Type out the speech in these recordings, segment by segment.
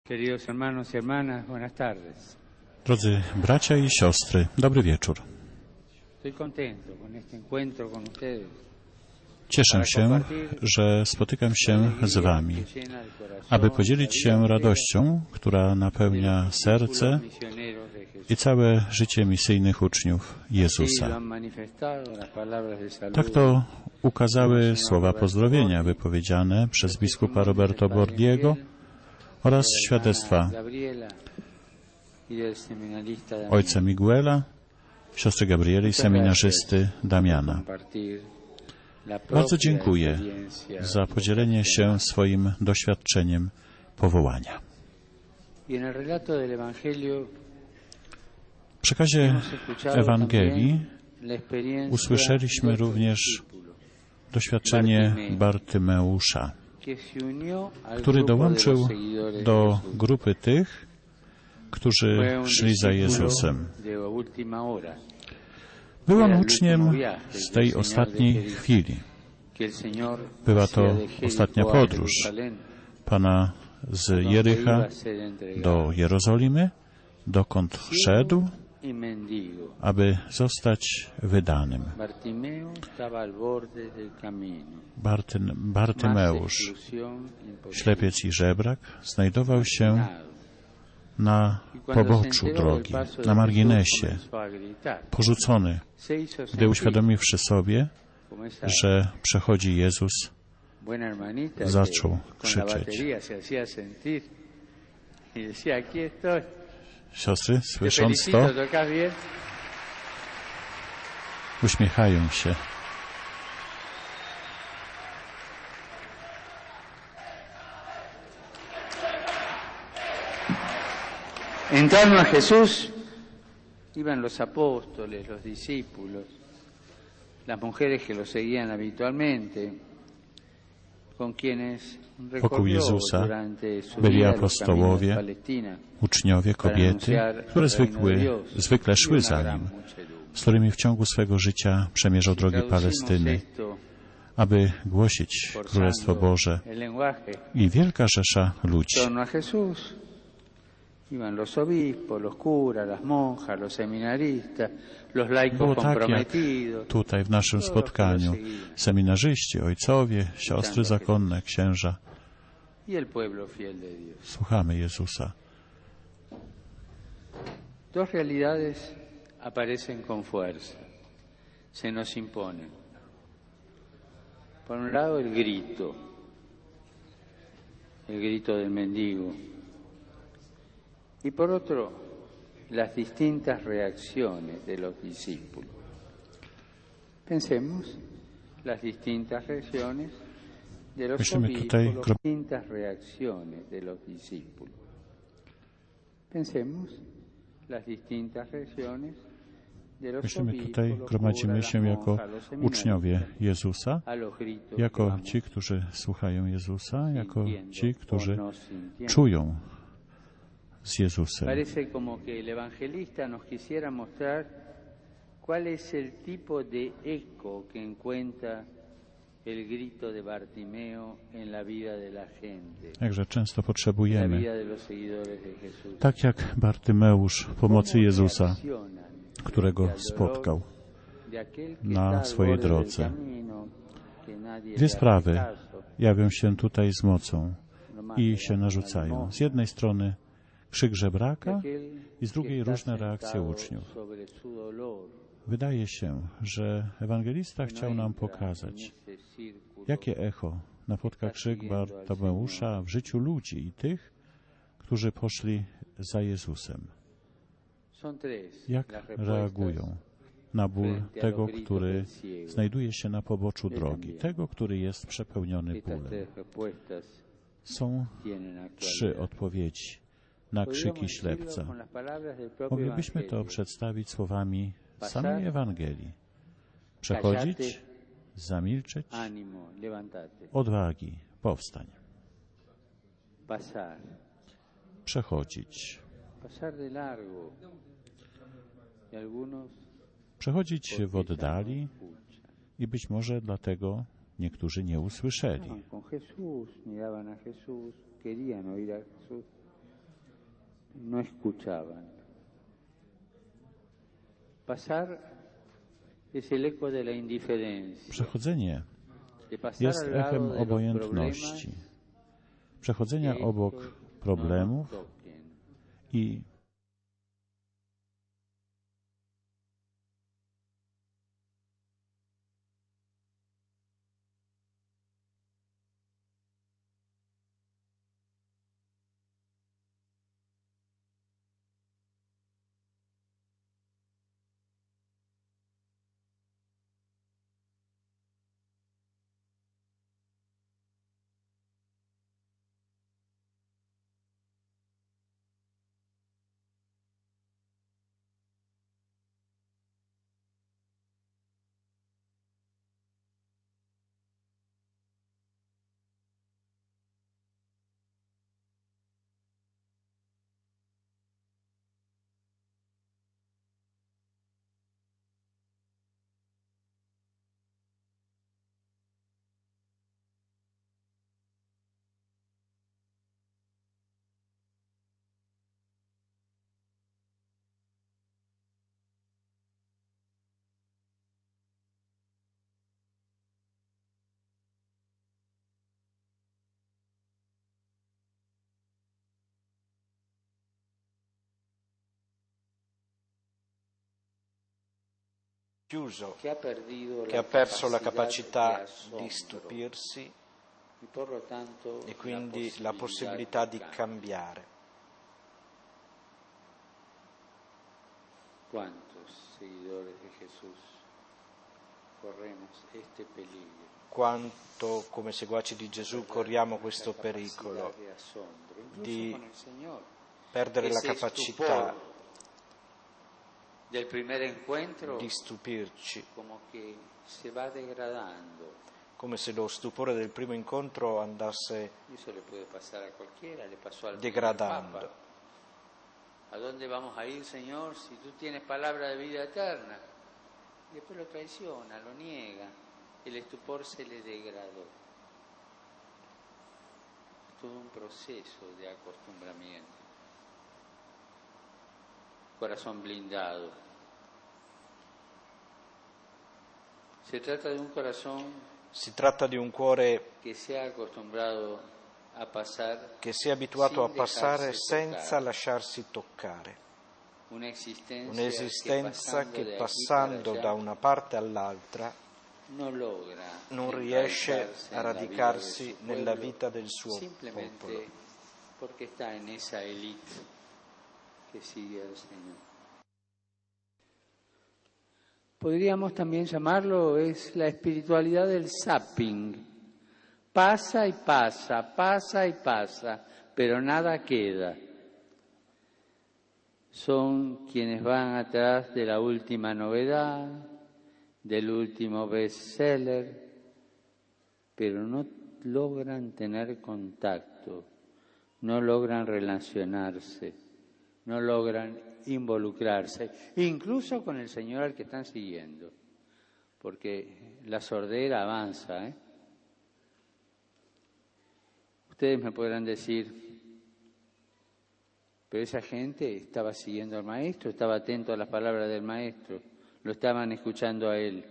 Queridos hermanos y hermanas, buenas tardes. Drodzy bracia i siostry, dobry wieczór. Estoy contento con este encuentro con ustedes. Cieszę się, że spotykam się z Wami, aby podzielić się radością, która napełnia serce i całe życie misyjnych uczniów Jezusa. Tak to ukazały słowa pozdrowienia wypowiedziane przez biskupa Roberto Bordiego oraz świadectwa ojca Miguela, siostry Gabrieli i seminarzysty Damiana. Bardzo dziękuję za podzielenie się swoim doświadczeniem powołania. W przekazie Ewangelii usłyszeliśmy również doświadczenie Bartymeusza, który dołączył do grupy tych, którzy szli za Jezusem. Był on uczniem z tej ostatniej chwili. Była to ostatnia podróż Pana z Jericha do Jerozolimy, dokąd szedł, aby zostać wydanym. Bartymeusz, ślepiec i żebrak, znajdował się na poboczu drogi, na marginesie, porzucony, gdy uświadomiwszy sobie, że przechodzi Jezus, zaczął krzyczeć. Siostry, słysząc to, uśmiechają się. En torno a Jesús iban los apóstoles, los discípulos, las mujeres que lo seguían habitualmente, con quienes Wokół recorrió Jezusa durante su byli vida los apostołowie, caminos de Palestina, uczniowie, kobiety, które zwykle szły za Nim, z którymi w ciągu swego życia przemierzał drogi Palestyny, aby głosić Królestwo Boże i wielka rzesza ludzi. Iban los obispos, los curas, las monjas, los seminaristas, los laicos Było tak jak comprometidos. tutaj w naszym spotkaniu. Seminarzyści, ojcowie, siostry zakonne, księża. Y el pueblo fiel de Dios. Słuchamy Jezusa. Dos realidades aparecen con fuerza, se nos imponen. Por un lado el grito del mendigo. Y por otro, las distintas reacciones de los discípulos. Pensemos las distintas reacciones de los obispos, las distintas reacciones de los discípulos. Pensemos las distintas reacciones de los Myślimy obispos, tutaj, los gromadzimy curas, się las jako monjas, los uczniowie seminaristas, Jezusa, a los gritos jako que vamos ci, którzy słuchają Jezusa, jako sintiendo ci, którzy o no sintiendo. czują z Jezusem. Parece como que el evangelista nos quisiera mostrar cuál es el tipo de eco que encuentra el grito de Bartimeo en la vida de la gente, Jakże często en la potrzebujemy, vida de los seguidores de Jesús. tak jak Bartymeusz, pomocy ¿Cómo Jezusa, reaccionan którego al dolor spotkał de aquel que na está al swojej borde del drodze. camino, que nadie Dwie le sprawy hace caso, jawią się tutaj z mocą nomás i le się dan la narzucają. limosna. Z jednej strony krzyk De żebraka aquel i z drugiej que está różne reakcje sentado uczniów. sobre su dolor. Wydaje się, że ewangelista chciał nam pokazać, jakie echo napotka krzyk Bartymeusza w życiu ludzi i tych, którzy poszli za Jezusem. Jak reagują na ból tego, który znajduje się na poboczu drogi, tego, który jest przepełniony bólem. Są trzy odpowiedzi na krzyki ślepca. Moglibyśmy to przedstawić słowami samej Ewangelii. Przechodzić, zamilczeć, odwagi, powstań. Przechodzić. Przechodzić w oddali i być może dlatego niektórzy nie usłyszeli. no escuchaban. Pasar es el eco de la indiferencia. Przechodzenie jest echem obojętności, przechodzenia obok problemów i chiuso, che ha perso la capacità di stupirsi e quindi la possibilità di cambiare. Quanto come seguaci di Gesù corriamo questo pericolo di perdere la capacità del primer encuentro, di stupirci, come se lo stupore del primo incontro andasse degradando. ¿A dónde vamos a ir, Señor, si tú tienes palabra de vida eterna? Y después lo traiciona, lo niega, el estupor se le degradó. Es todo un proceso de acostumbramiento. Corazón blindado. Si tratta di un cuore che sia abituato a passare senza lasciarsi toccare, un'esistenza che passando da una parte all'altra non riesce a radicarsi nella vita del suo popolo. Perché sta in esa elite que sigue al Señor. Podríamos también llamarlo, es la espiritualidad del zapping. Pasa y pasa, pasa y pasa, pero nada queda. Son quienes van atrás de la última novedad, del último bestseller, pero no logran tener contacto, no logran relacionarse, no logran involucrarse, incluso con el Señor al que están siguiendo, porque la sordera avanza. Ustedes me podrán decir, pero esa gente estaba siguiendo al Maestro, estaba atento a las palabras del Maestro, lo estaban escuchando a Él.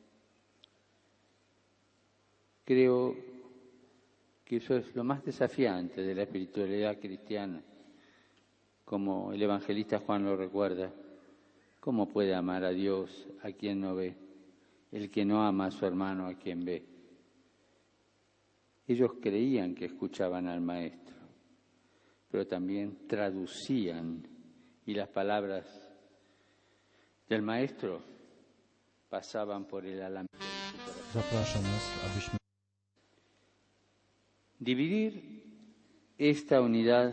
Creo que eso es lo más desafiante de la espiritualidad cristiana. Como el evangelista Juan lo recuerda, ¿cómo puede amar a Dios a quien no ve? El que no ama a su hermano a quien ve. Ellos creían que escuchaban al Maestro, pero también traducían y las palabras del Maestro pasaban por el alambre de su corazón. Dividir esta unidad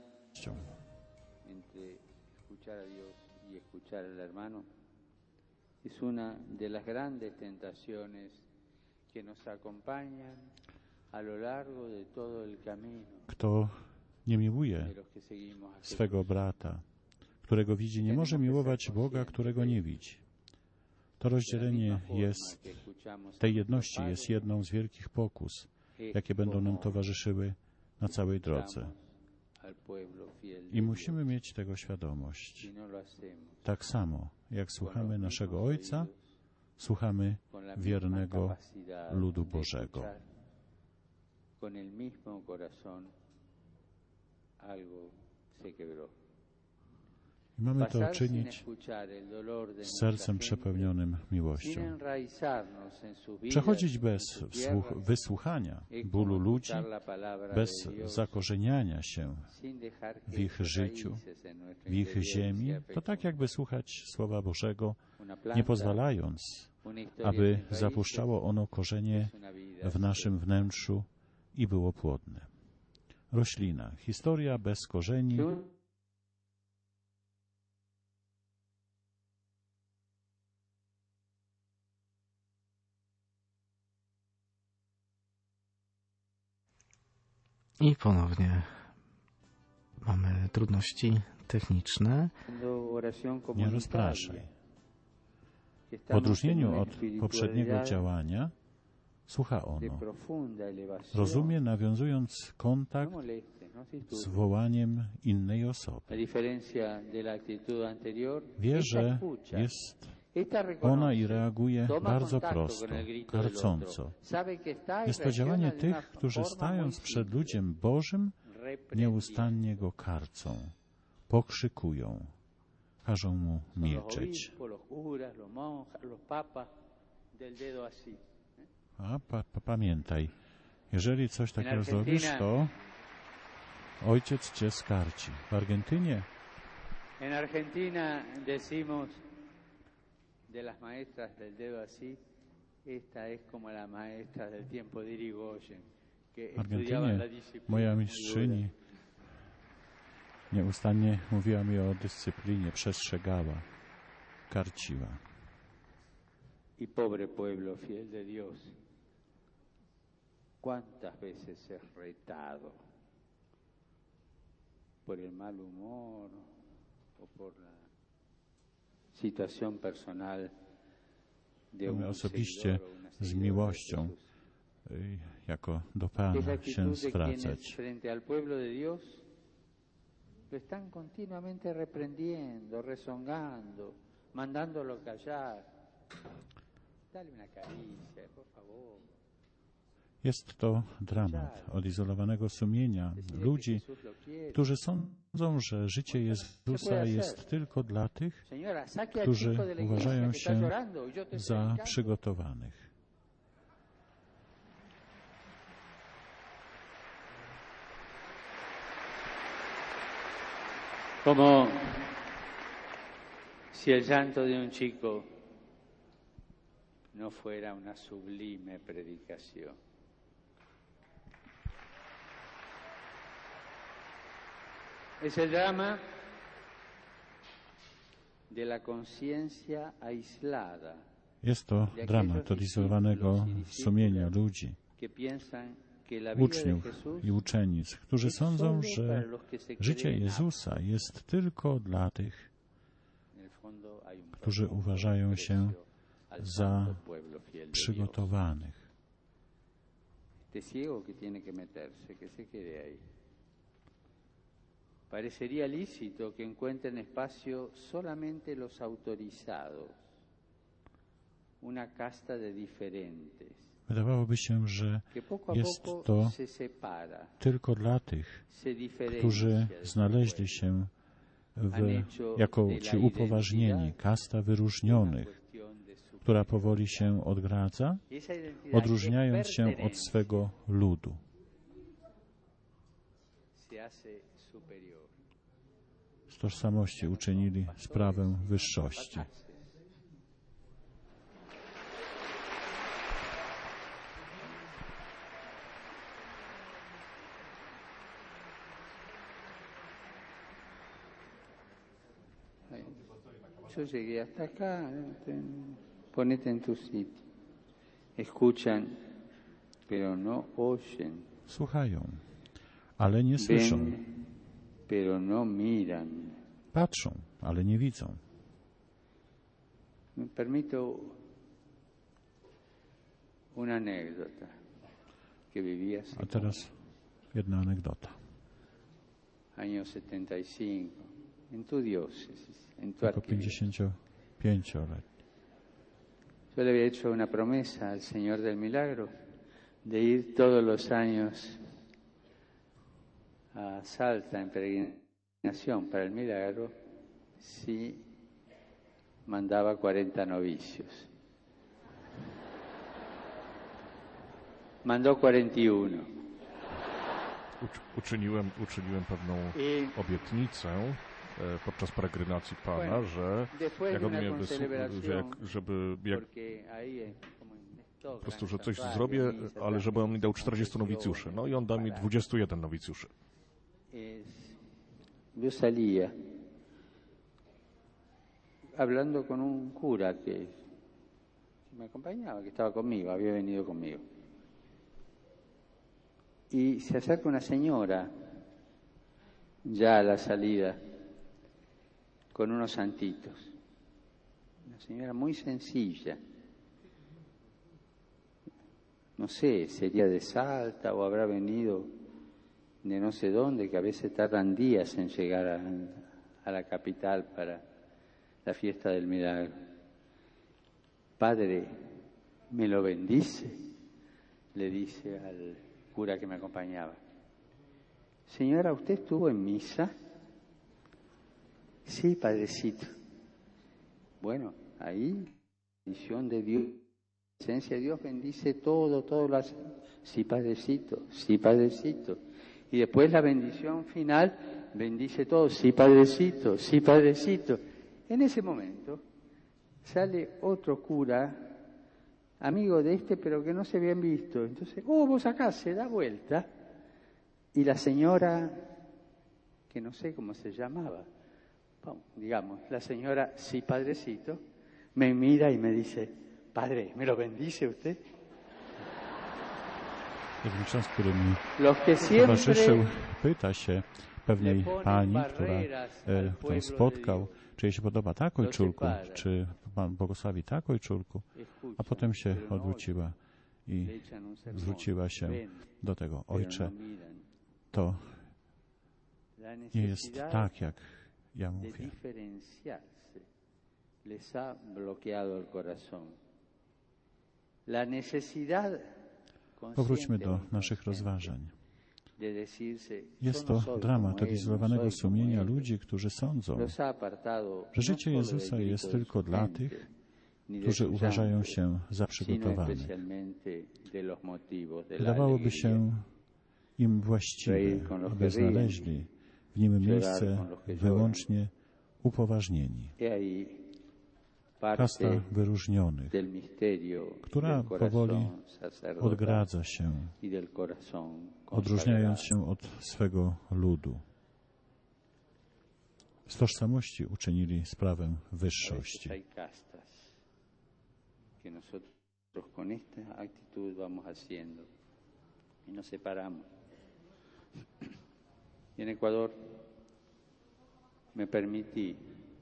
escuchar a Dios y escuchar al hermano es una de las grandes tentaciones que nos acompañan a lo largo de todo el camino. Kto nie miłuje swego brata, którego widzi, nie może miłować Boga, którego nie widzi. To rozdzielenie tej jedności jest jedną z wielkich pokus, jakie będą nam towarzyszyły na całej drodze. I musimy mieć tego świadomość. Tak samo, jak słuchamy naszego Ojca, słuchamy wiernego ludu Bożego. I mamy to czynić z sercem przepełnionym miłością. Przechodzić bez wysłuchania bólu ludzi, bez zakorzeniania się w ich życiu, w ich ziemi, to tak jakby słuchać Słowa Bożego, nie pozwalając, aby zapuszczało ono korzenie w naszym wnętrzu i było płodne. Roślina. Historia bez korzeni. I ponownie mamy trudności techniczne. Nie rozpraszaj. W odróżnieniu od poprzedniego działania słucha ono. Rozumie, nawiązując kontakt z wołaniem innej osoby. Wie, że jest ona i reaguje bardzo prosto, karcąco. Jest to działanie tych, którzy stając przed ludziem Bożym, nieustannie go karcą, pokrzykują, każą mu milczeć. A pamiętaj, jeżeli coś takiego zrobisz, to ojciec cię skarci. W Argentynie En Argentina decimos de las maestras del dedo así, esta es como la maestra del tiempo de Irigoyen, que estudiaba la disciplina. Moja mistrzyni nieustannie mówiła mi o dyscyplinie, przestrzegała, karciła. Y pobre pueblo fiel de Dios, cuántas veces es retado por el mal humor o por la situación personal de un osobiście z miłością jako do Pana się zwracać. Frente al pueblo de Dios lo están continuamente reprendiendo, rezongando, mandándolo callar. Dale una caricia, por favor. Jest to dramat odizolowanego sumienia ludzi, którzy sądzą, że życie Jezusa jest tylko dla tych, którzy uważają się za przygotowanych. Como si el llanto de un chico no fuera una sublime predicación. Es el drama de la conciencia aislada. Jest to dramat odizolowanego sumienia ludzi, uczniów i uczennic, którzy sądzą, że życie Jezusa jest tylko dla tych, którzy uważają się za przygotowanych. Parecería lícito que encuentren espacio solamente los autorizados, una casta de diferentes. Wydawałoby się, że jest to tylko dla tych, którzy znaleźli się jako ci upoważnieni, kasta wyróżnionych, która powoli się odgradza, odróżniając się od swego ludu. Z tożsamości uczynili sprawę wyższości. Yo llegué hasta acá, ponete en tu sitio. Escuchan, pero no oyen. Słuchają, ale nie słyszą. Ven, pero no miran. Patrzą, ale nie widzą. Me permito una anécdota que viví hace. A teraz jedna anegdota. año 75, en tu diócesis, en tu jako arquidiócesis. 55-letni. Yo le había hecho una promesa al Señor del Milagro de ir todos los años a Salta en peregrinación para el Milagro si mandaba 40 novicios. Mandó 41. Uczyniłem pewną obietnicę podczas peregrinacji Pana, że jak on mnie po prostu, że coś zrobię, ale żeby on mi dał 40 nowicjuszy. No i on da mi 21 nowicjuszy. Yo salía hablando con un cura que me acompañaba, que estaba conmigo, había venido conmigo. Y se acerca una señora, ya a la salida, con unos santitos. Una señora muy sencilla. No sé, sería de Salta o habrá venido de no sé dónde, que a veces tardan días en llegar a la capital para la fiesta del Milagro. Padre, ¿me lo bendice? Le dice al cura que me acompañaba. Señora, ¿usted estuvo en misa? Sí, padrecito. Bueno, ahí, bendición de Dios, presencia de Dios bendice todo lo hace. Sí, padrecito, sí, padrecito. Y después la bendición final, bendice todo, sí, padrecito, sí, padrecito. En ese momento sale otro cura, amigo de este, pero que no se habían visto. Entonces, vos acá, se da vuelta. Y la señora, que no sé cómo se llamaba, digamos, la señora, sí, padrecito, me mira y me dice, padre, ¿me lo bendice usted? Ksiądz, który mi siempre towarzyszył, pyta się pewnej pani, którą spotkał, czy jej się podoba tak, ojczulku, czy Pan błogosławi tak, ojczulku, a potem się odwróciła i zwróciła się do tego, ojcze, to nie jest tak, jak ja mówię. Les ha bloqueado el corazón. La necesidad. Powróćmy do naszych rozważań. Jest to dramat odizolowanego sumienia ludzi, którzy sądzą, że życie Jezusa jest tylko dla tych, którzy uważają się za przygotowanych. Wydawałoby się im właściwe, aby znaleźli w nim miejsce wyłącznie upoważnieni. Kasta wyróżnionych, która powoli odgradza się, odróżniając się od swego ludu. Z tożsamości uczynili sprawę wyższości. En Ecuador me permití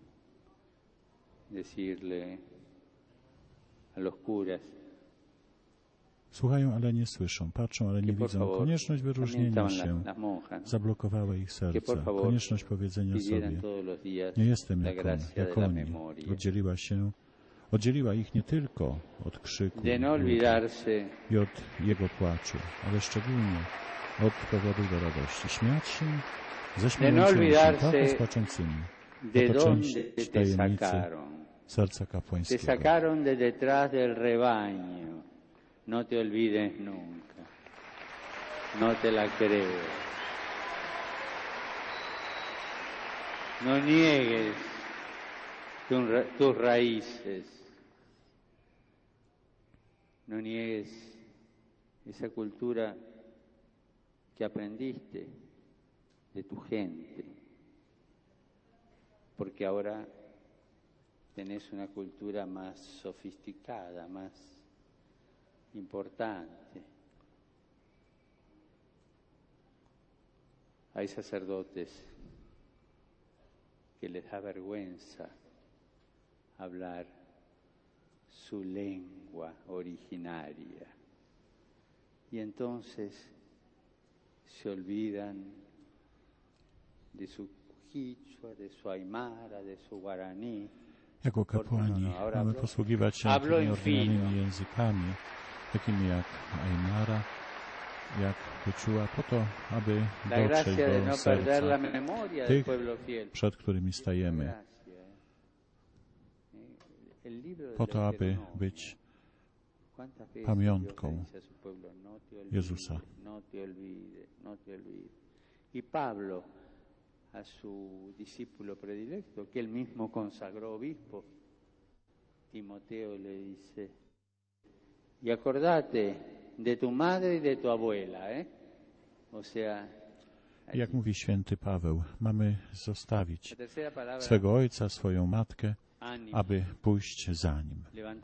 decirle a los curas, słuchają, ale nie słyszą, patrzą, ale nie widzą. Konieczność wyróżnienia się zablokowała ich serca. Konieczność powiedzenia sobie, nie jestem jak oni. Oddzieliła ich nie tylko od krzyku i od jego płaczu, ale szczególnie od powodu do radości. Śmiać się ze śmiejącymi się, płakać z płaczącymi. Oto część tajemnicy serca kapłańskiego. Te sacaron de detrás del rebaño. No te olvides nunca. No te la creo. No niegues tus raíces. No niegues esa cultura que aprendiste de tu gente. Porque ahora tenés una cultura más sofisticada, más importante. Hay sacerdotes que les da vergüenza hablar su lengua originaria y entonces se olvidan Jako kapłani mamy posługiwać się tymi oryginalnymi językami, takimi jak Aymara, jak Quechua, po to, aby dotrzeć do serca tych, przed którymi stajemy, po to, aby być pamiątką Jezusa. Y Pablo a su discípulo predilecto, que él mismo consagró obispo, Timoteo le dice, y acordate de tu madre y de tu abuela, O sea, jak mówi święty Paweł, mamy zostawić swego ojca, swoją matkę, aby pójść za nim.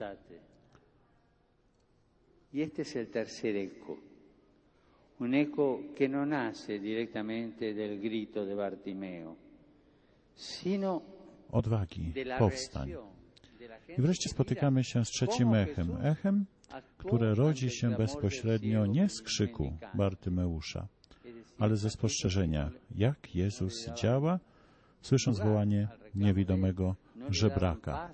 Y este es el tercer eco. Un eco que no nace directamente del grito de Bartimeo, sino odwagi, powstań. I wreszcie spotykamy się z trzecim echem, które rodzi się bezpośrednio nie z krzyku Bartymeusza, ale ze spostrzeżenia, jak Jezus działa, słysząc wołanie niewidomego żebraka.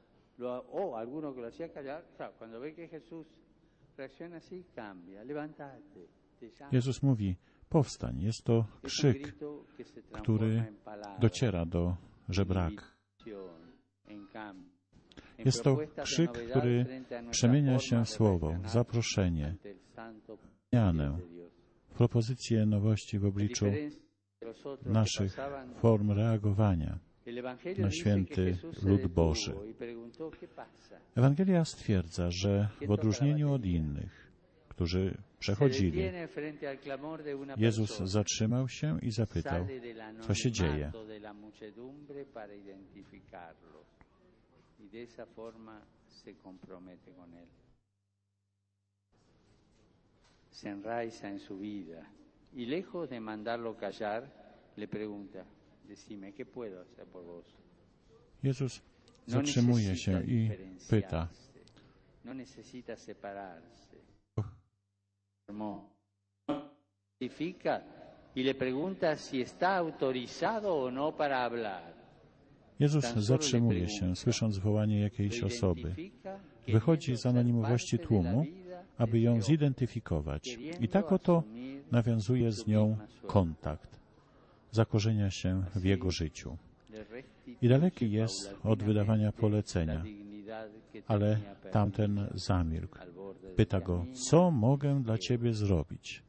Jezus mówi, powstań. Jest to krzyk, który dociera do żebraka. Jest to krzyk, który przemienia się w słowo, zaproszenie, zmianę, propozycję nowości w obliczu naszych form reagowania na święty lud Boży. Ewangelia stwierdza, że w odróżnieniu od innych, którzy przechodzili, Jezus zatrzymał się i zapytał, co się dzieje. Se enraiza en su vida y lejos de mandarlo callar, le pregunta, decime, ¿qué puedo hacer por vos? Jezus zatrzymuje się i pyta, no necesita separarse. Y le pregunta si está autorizado o no para hablar. Jezus zatrzymuje się, słysząc wołanie jakiejś osoby. Wychodzi z anonimowości tłumu, aby ją zidentyfikować. I tak oto nawiązuje z nią kontakt. Zakorzenia się w jego życiu. I daleki jest od wydawania polecenia. Ale tamten zamilkł. Pyta go, co mogę dla ciebie zrobić?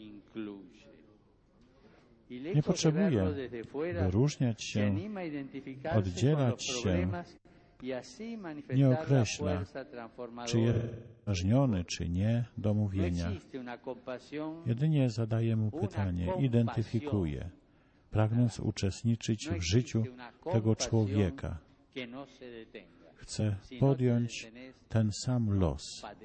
Nie potrzebuje wyróżniać się, oddzielać się, nie określa, czy jest uważniony, czy nie, do mówienia. Jedynie zadaje mu pytanie, identyfikuje, pragnąc uczestniczyć w życiu tego człowieka. Chce podjąć ten sam los.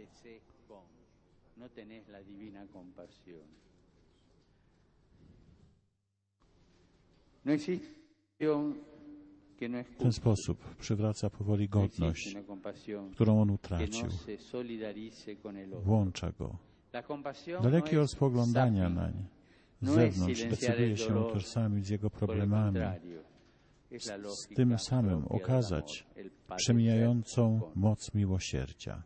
W ten sposób przywraca powoli godność, którą on utracił. Włącza go. Daleki od spoglądania nań, z zewnątrz decyduje się utożsamić z jego problemami, z tym samym okazać przemijającą moc miłosierdzia.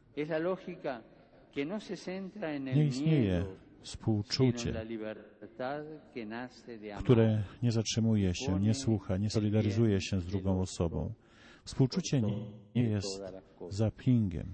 Nie istnieje współczucie, które nie zatrzymuje się, nie słucha, nie solidaryzuje się z drugą osobą. Współczucie nie jest zappingiem,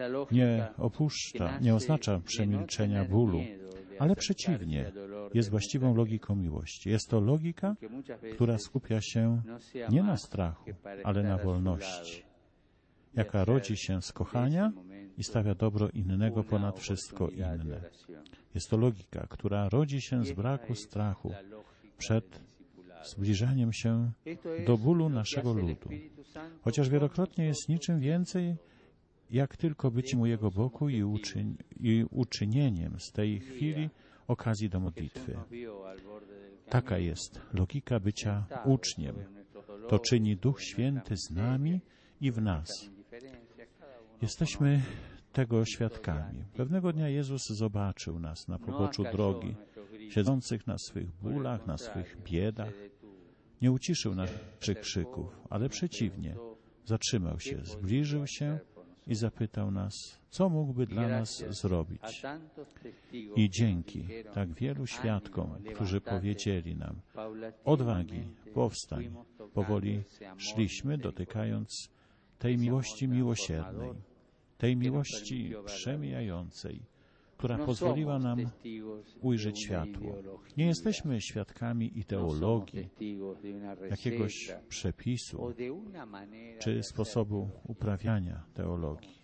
nie oznacza przemilczenia bólu, ale przeciwnie, jest właściwą logiką miłości. Jest to logika, która skupia się nie na strachu, ale na wolności, jaka rodzi się z kochania i stawia dobro innego ponad wszystko inne. Jest to logika, która rodzi się z braku strachu przed zbliżaniem się do bólu naszego ludu. Chociaż wielokrotnie jest niczym więcej, jak tylko byciem u Jego boku i uczynieniem z tej chwili okazji do modlitwy. Taka jest logika bycia uczniem. To czyni Duch Święty z nami i w nas. Jesteśmy tego świadkami. Pewnego dnia Jezus zobaczył nas na poboczu drogi, siedzących na swych bólach, na swych biedach, nie uciszył naszych krzyków, ale przeciwnie, zatrzymał się, zbliżył się i zapytał nas, co mógłby dla nas zrobić. I dzięki tak wielu świadkom, którzy powiedzieli nam, odwagi, powstań, powoli szliśmy, dotykając tej miłości miłosiernej, tej miłości przemijającej, która pozwoliła nam ujrzeć światło. Nie jesteśmy świadkami ideologii, jakiegoś przepisu czy sposobu uprawiania teologii.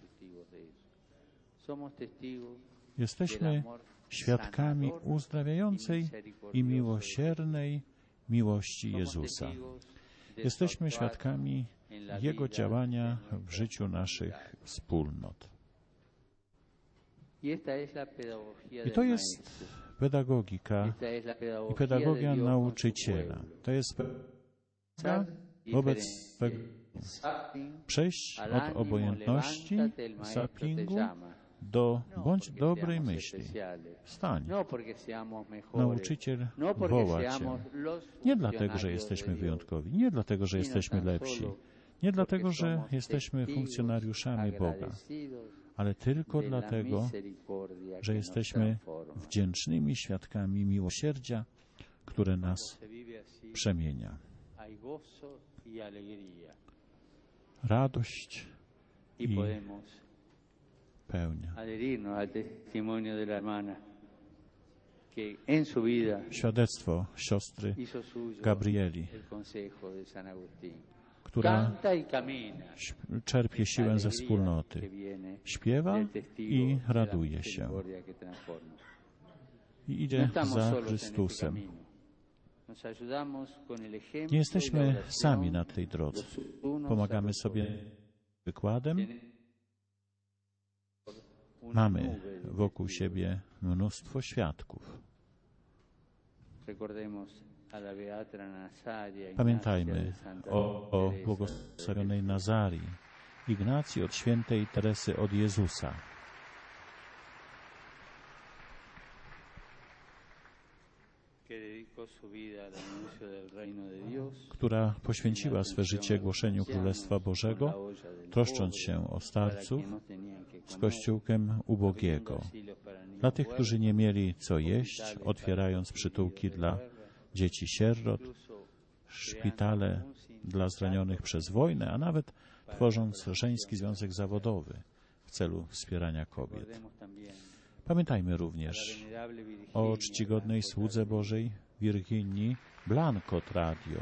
Jesteśmy świadkami uzdrawiającej i miłosiernej miłości Jezusa. Jesteśmy świadkami Jego działania w życiu naszych wspólnot. I to jest pedagogika i pedagogia nauczyciela. To jest pedagogia wobec przejść od obojętności, zappingu do bądź dobrej myśli. Wstań. Nauczyciel woła Cię. Nie dlatego, że jesteśmy wyjątkowi, nie dlatego, że jesteśmy lepsi, nie dlatego, że jesteśmy funkcjonariuszami Boga, ale tylko dlatego, że jesteśmy wdzięcznymi świadkami miłosierdzia, które nas przemienia. Radość i pełnia. Świadectwo siostry Gabrieli, która czerpie siłę ze wspólnoty, śpiewa i raduje się i idzie za Chrystusem. Nie jesteśmy sami na tej drodze. Pomagamy sobie wykładem. Mamy wokół siebie mnóstwo świadków. Pamiętajmy o błogosławionej Nazarii, Ignacji od świętej Teresy od Jezusa. Która poświęciła swe życie głoszeniu Królestwa Bożego, troszcząc się o starców z kościółkiem ubogiego. Dla tych, którzy nie mieli co jeść, otwierając przytułki dla dzieci sierot, szpitale dla zranionych przez wojnę, a nawet tworząc żeński związek zawodowy w celu wspierania kobiet. Pamiętajmy również o czcigodnej słudze Bożej Virginii Blanco Radio,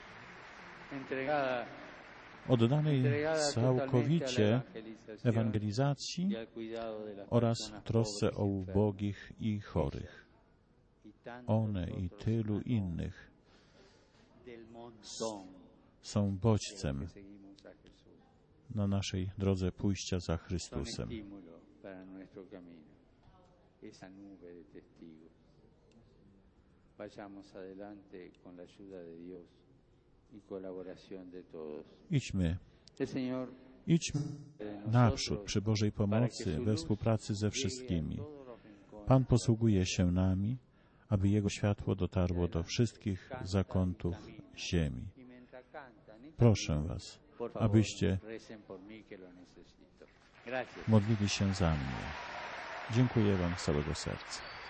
oddanej całkowicie ewangelizacji oraz trosce o ubogich i chorych. One i tylu innych są bodźcem na naszej drodze pójścia za Chrystusem. Idźmy naprzód przy Bożej pomocy, we współpracy ze wszystkimi. Pan posługuje się nami, aby Jego światło dotarło do wszystkich zakątów ziemi. Proszę Was, abyście modlili się za mnie. Dziękuję Wam z całego serca.